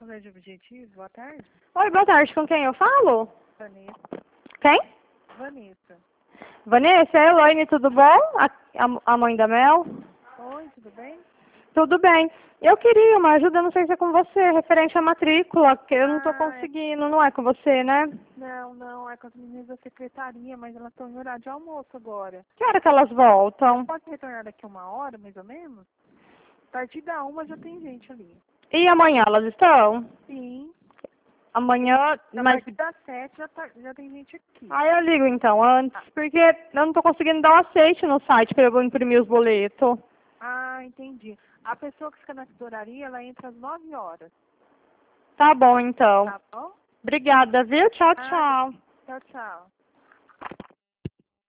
Colégio Objetivo, boa tarde. Oi, boa tarde. Com quem eu falo? Vanessa. Quem? Vanessa. Vanessa, é Elaine, tudo bom? A mãe da Mel? Oi, tudo bem? Tudo bem. Eu queria uma ajuda, não sei se é com você, referente à matrícula, porque eu não estou É. conseguindo, não é com você, né? Não, é com as meninas da secretaria, mas elas estão em horário de almoço agora. Que hora que elas voltam? Pode retornar daqui 1 hora, mais ou menos? A partir da 1 já tem gente ali. E amanhã elas estão? Sim. Amanhã, A mas... partir das 7 já tem gente aqui. Aí eu ligo então, antes, porque eu não estou conseguindo dar um aceite no site para eu imprimir os boletos. Ah, entendi. A pessoa que fica na tesouraria, ela entra às 9 horas. Tá bom, então. Tá bom? Obrigada, viu? Tchau, Ah, tchau. tchau, tchau.